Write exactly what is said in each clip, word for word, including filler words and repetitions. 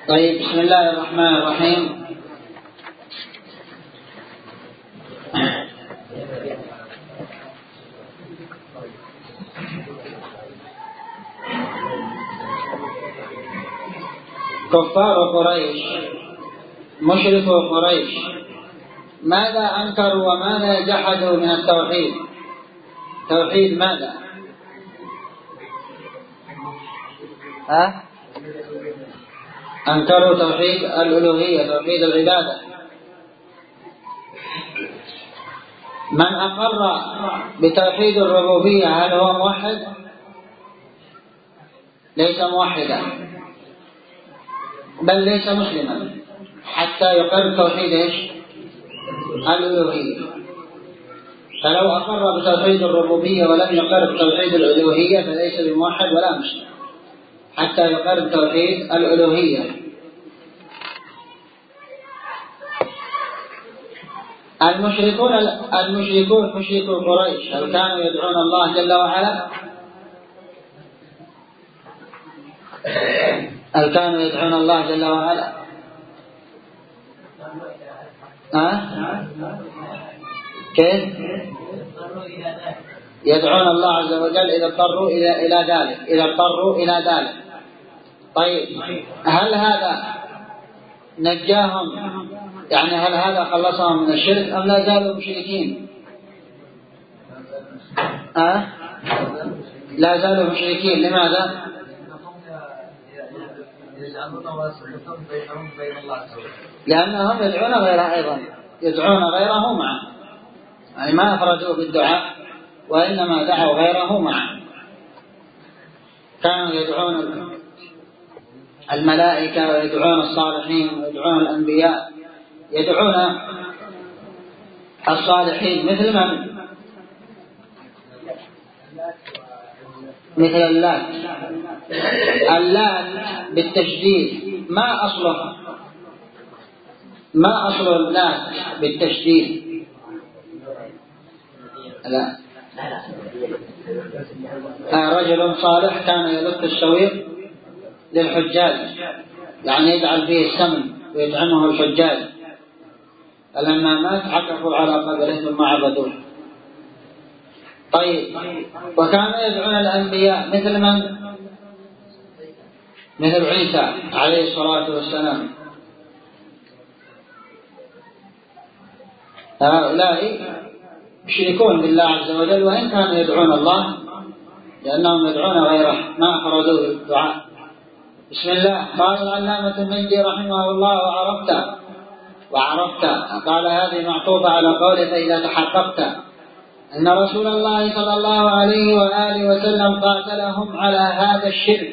طيب، بسم الله الرحمن الرحيم. كفار قريش، مشركو قريش، ماذا أنكروا وماذا جحدوا من التوحيد؟ توحيد ماذا؟ ها؟ أنكروا توحيد الألوهية، توحيد العبادة. من أقر بتوحيد الربوبية هل هو موحد؟ ليس موحدا، بل ليس مسلما حتى يقر توحيد ايش؟ الألوهية. فلو أقر بتوحيد الربوبية ولم يقر بتوحيد الألوهية فليس بموحد ولا مسلم حتى يقر بتوحيد الألوهية. المشركون المشركون مشركو قريش هل كانوا يدعون الله جل وعلا؟ هل كانوا يدعون الله جل وعلا؟ ها؟ كيف؟ يدعون الله عز وجل إذا اضطروا إلى إلى ذلك، إذا اضطروا إلى ذلك. طيب، هل هذا نجاهم؟ يعني هل هذا خلصهم من الشرك أم لا زالوا مشركين؟ أه؟ لا زالوا مشركين. لماذا؟ لأنهم يدعون غيره أيضا، يدعون غيره معه، يعني ما أفردوا بالدعاء وإنما دعوا غيره معه. كانوا يدعون الملائكة ويدعون الصالحين ويدعون الأنبياء، يدعون الصالحين مثل من؟ مثل اللات. اللات بالتشديد ما أصله؟ ما أصل اللات بالتشديد؟ لا. رجل صالح كان يلت السويق للحجاج، يعني يجعل فيه السمن ويطعمه الحجاج، فلما مات عكفوا على قبره ثم عبدوه. طيب، وكانوا يدعون الأنبياء مثل من؟ مثل عيسى عليه الصلاة والسلام. هؤلاء يشركون بالله عز وجل وإن كانوا يدعون الله، لأنهم يدعون غيره ما أفردوا بالدعاء. بسم الله. قال العلامة المنجي رحمه الله: وعرفت وعرفت قال هذه معطوفة على قوله: فإذا تحققت أن رسول الله صلى الله عليه وآله وسلم قاتلهم على هذا الشرك،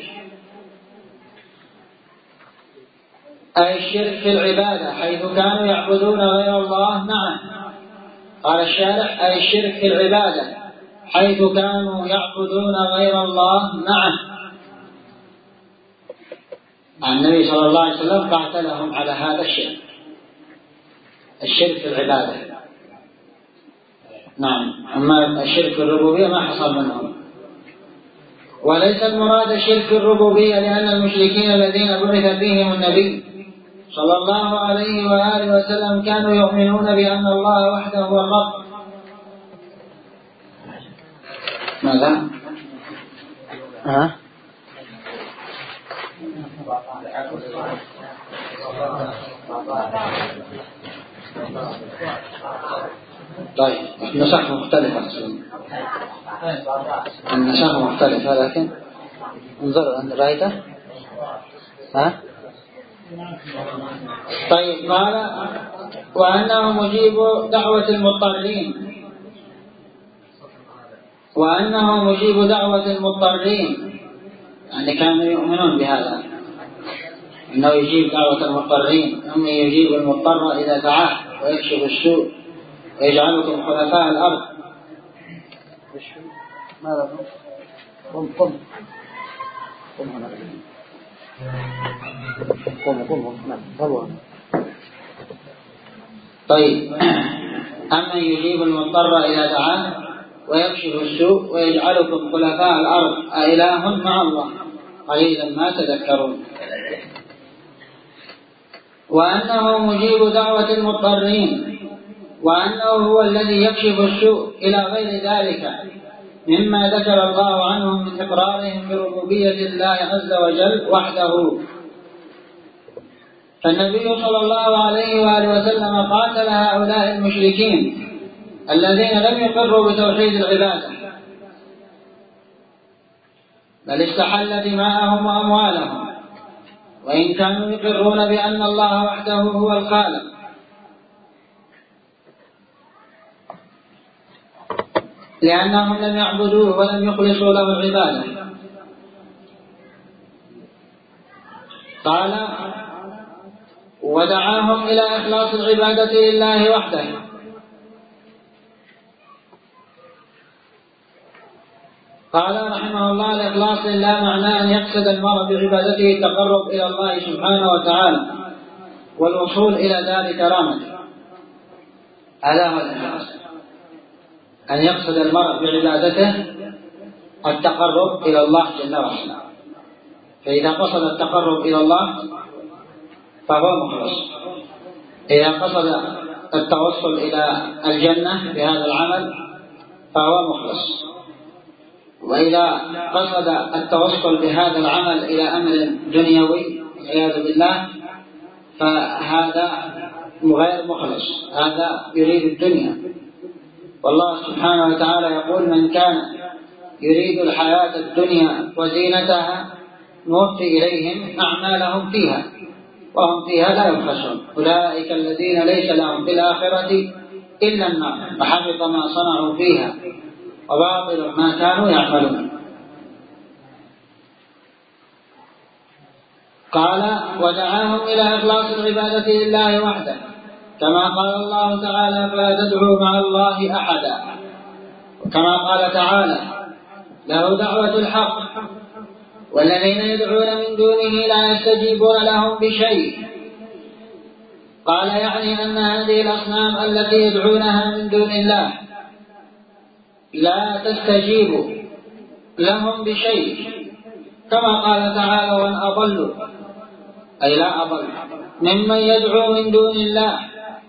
أي الشرك في العبادة، حيث كانوا يعبدون غير الله معه. قال الشارح: أي الشرك في العبادة حيث كانوا يعبدون غير الله معه. النبي صلى الله عليه وسلم قاتلهم على هذا الشرك، الشرك في العبادة. نعم، أما الشرك في الربوبية ما حصل منهم. وليس المراد شرك الربوبية، لأن المشركين الذين بعث فيهم النبي صلى الله عليه وآله وسلم كانوا يؤمنون بأن الله وحده هو الرب. ماذا؟ ها؟ طيب، النسخ مختلفة أصلا، النسخ مختلفة، لكن انظروا أن رأيته. ها؟ طيب، قال: وأنه مجيب دعوة المضطرين، وأنه مجيب دعوة المضطرين، يعني كانوا يؤمنون بهذا، أنه يجيب دعوة المضطرين، أنه يجيب المضطر إذا دعاه ويكشف السوء ويجعلكم خلفاء الأرض. ماذا؟ قم قم قم هنا، قم قم قم. طيب، أما يجيب المضطر إذا دعاه ويكشف السوء ويجعلكم خلفاء الأرض أإله مع الله قليلا ما تذكرون. وأنه مجيب دعوة المضطرين، وأنه هو الذي يكشف السوء إلى غير ذلك مما ذكر الله عنهم من إقرارهم بربوبية الله عز وجل وحده. فالنبي صلى الله عليه وآله وسلم قاتل هؤلاء المشركين الذين لم يقروا بتوحيد العبادة، بل استحل دماءهم وأموالهم، وإن كانوا يقرون بأن الله وحده هو الخالق. لأنهم لم يعبدوه ولم يخلصوا له العبادة. قال: ودعاهم إلى إخلاص العبادة لله وحده. قال رحمه الله: الإخلاص لله معناه أن يقصد المرء بعبادته التقرب إلى الله سبحانه وتعالى والوصول إلى دار كرامته. هذا هو الإخلاص، أن يقصد المرء بعبادته التقرب إلى الله جل وعلا. فإذا قصد التقرب إلى الله فهو مخلص. إذا قصد التوصل إلى الجنة بهذا العمل فهو مخلص. وإذا قصد التوصل بهذا العمل إلى أمر دنيوي والعياذ بالله فهذا غير مخلص، هذا يريد الدنيا. والله سبحانه وتعالى يقول: من كان يريد الحياة الدنيا وزينتها نوفي إليهم أعمالهم فيها وهم فيها لا يبخسون، أولئك الذين ليس لهم في الآخرة إلا النار وحبط ما صنعوا فيها وباطل ما كانوا يعملون. قال: ودعاهم إلى إخلاص العبادة لله وحده، كما قال الله تعالى: فلا تدعوا مع الله أحدا. وكما قال تعالى: له دعوة الحق والذين يدعون من دونه لا يستجيبون لهم بشيء. قال: يعني أن هذه الأصنام التي يدعونها من دون الله لا تستجيب لهم بشيء، كما قال تعالى: ومن أضل، أي لا أضل ممن يدعو من دون الله،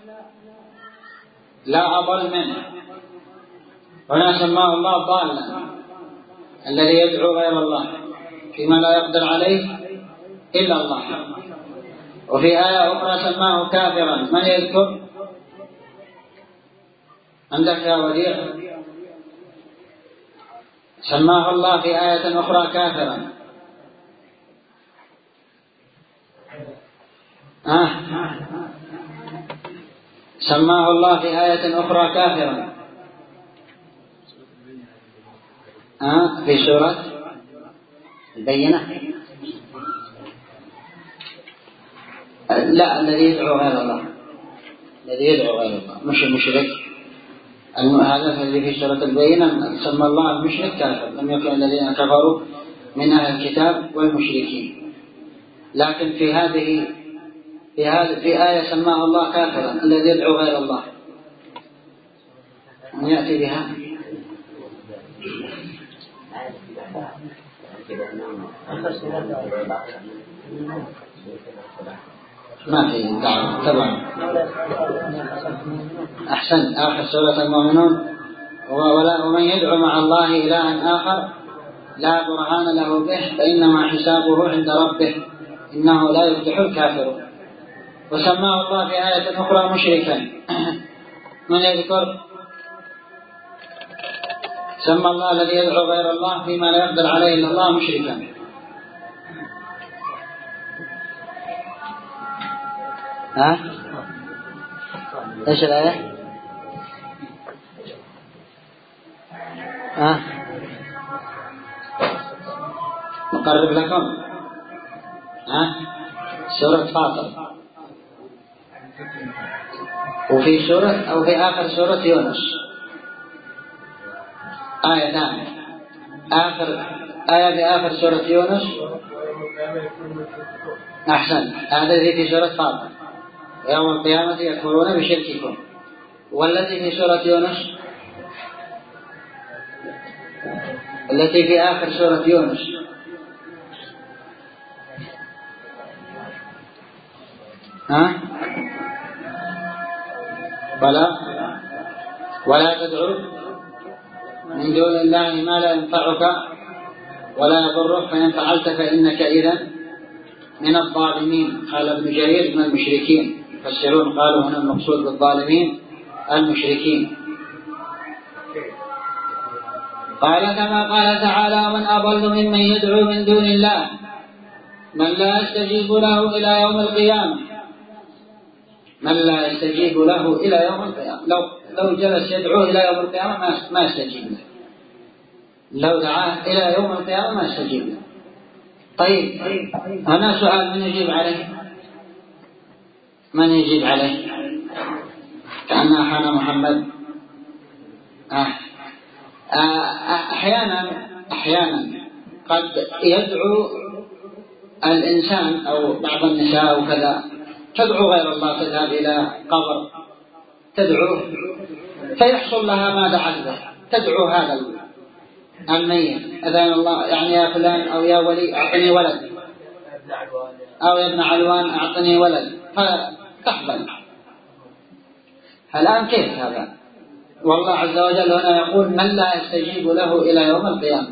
لا أضل منه. هنا سماه الله ضالا، الذي يدعو غير الله فيما لا يقدر عليه إلا الله. وفي آية أخرى سماه كافرا. من يذكر؟ عندك يا وديع؟ سماه الله في آية أخرى كافرا. آه. سماه الله في آية أخرى كافرا. آه. في سورة البينة. لا، الذي يدعو غير الله، الذي يدعو غير الله مش المشرك. هذا الذي في سورة البينة سمى الله المشرك كافر، لم يكن الذين كفروا من أهل الكتاب والمشركين. لكن في هذه في هذه في آية سماه الله كافرا الذي يدعو غير الله، أن يأتي بها. ما في دعوة طبعا. أحسن، آخر سورة المؤمنون: ومن يدعو مع الله إلها آخر لا برهان له به فإنما حسابه عند ربه إنه لا يفلح الكافرون. وسماه الله في آية أخرى مشركا. من يذكر؟ سمى الله الذي يدعو غير الله فيما لا يقدر عليه إلا الله مشركا. ها؟ ايش الآية؟ ها؟ نقرب لكم. ها؟ سورة فاطر، وفي سورة أو في آخر سورة يونس آية ثانية، آخر آية في آخر سورة يونس. أحسن، هذا الذي في سورة فاطر: يوم القيامة يكفرون بشرككم. والتي في سورة يونس، التي في آخر سورة يونس، ها؟ ولا ولا تدعو من دون الله ما لا ينفعك ولا يضرك فإن فعلت فإنك إذا من الظالمين. قال ابن جرير من المشركين. المفسرون قالوا هنا المقصود بالظالمين المشركين. قال كما قال تعالى من أضل ممن يدعو من دون الله من لا يستجيب له إلى يوم القيامة من لا يستجيب له إلى يوم القيامة. لو لو جلس يدعوه إلى يوم القيامة ما ما يستجيب له. لو دعاه إلى يوم القيامة ما يستجيب له. طيب هنا سؤال من يجيب عليه؟ من يجيب عليه؟ كأنها حان محمد. آه. آه. أحيانا أحيانا قد يدعو الإنسان أو بعض النساء وكذا تدعو غير الله، تذهب إلى قبر تدعوه فيحصل لها ما دعت به، تدعو هذا الميت أذان الله يعني يا فلان أو يا ولي أعطني ولد أو يا ابن علوان أعطني ولد فتحبل. الآن كيف هذا؟ والله عز وجل هنا يقول من لا يستجيب له إلى يوم القيامة.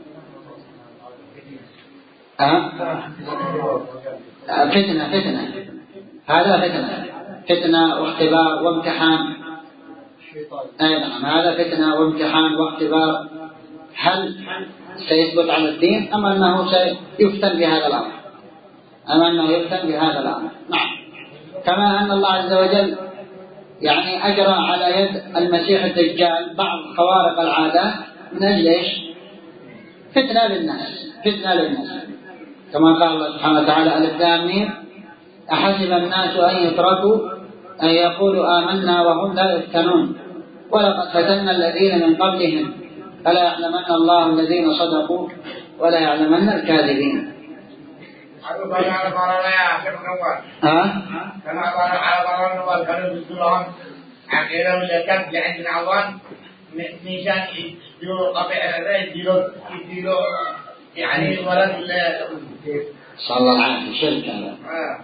أه؟ فتنة فتنة هذا فتنة فتنة واختبار وامتحان. أي نعم هذا فتنة وامتحان واختبار. هل سيثبت على الدين أم أنه سيفتن بهذا الأمر؟ أم أنه يفتن بهذا الأمر؟ نعم. كما أن الله عز وجل يعني أجرى على يد المسيح الدجال بعض خوارق العادات من أجل إيش؟ فتنة للناس فتنة للناس كما قال الله سبحانه وتعالى ألف لام ميم أحسب الناس أن يتركوا أن يقولوا آمنا وهم لا يفتنون ولقد فتنا الذين من قبلهم فلا يعلمن الله الذين صدقوا ولا يعلمن الكاذبين. ها؟ كما قال على بران والكلام بالسلام عقيدة وجدت لعند عوان نيشان يديروا قبائل هذا يديروا يديروا يعني ولد لا صلى الله العافية شرك هذا.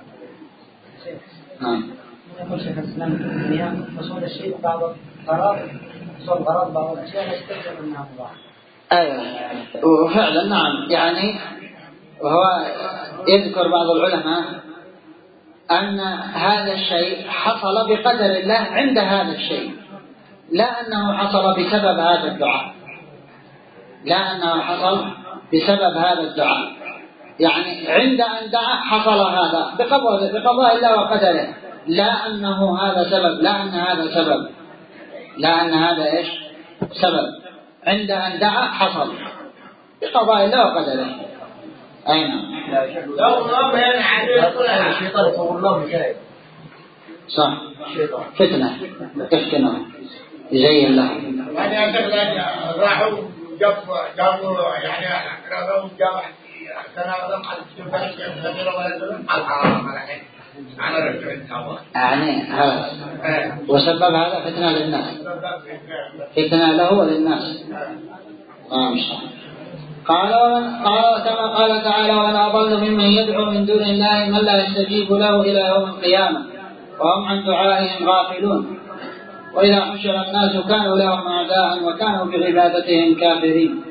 نعم. يقول شيخ الإسلام في الدنيا وصول الشيء بعض غرض وصول غرض بعض الأشياء يستلزم منها الله. أيوة وفعلا نعم يعني وهو يذكر بعض العلماء أن هذا الشيء حصل بقدر الله عند هذا الشيء لا أنه حصل بسبب هذا الدعاء لا أنه حصل بسبب هذا الدعاء يعني عند أن دعا حصل هذا بقضاء بقضاء الله وقدره لا أنه هذا سبب لا أن هذا سبب لا أن هذا إيش سبب عند أن دعا حصل بقضاء الله وقدره. أين لو ما بين عدل الشيطان يصور الله مشاهد صح فتنة افتنة يزين له هذا أنت راحوا جابوا جابوا يعني راحوا جابوا سنة ولا قد يعني هذا وسبب هذا فتنة للناس فتنة له وللناس. آه مش قال قال كما قال تعالى ومن أضل ممن يدعو من دون الله من لا يستجيب له إلى يوم القيامة وهم عن دعائهم غافلون وإذا حشر الناس كانوا لهم أعداء وكانوا بعبادتهم كافرين.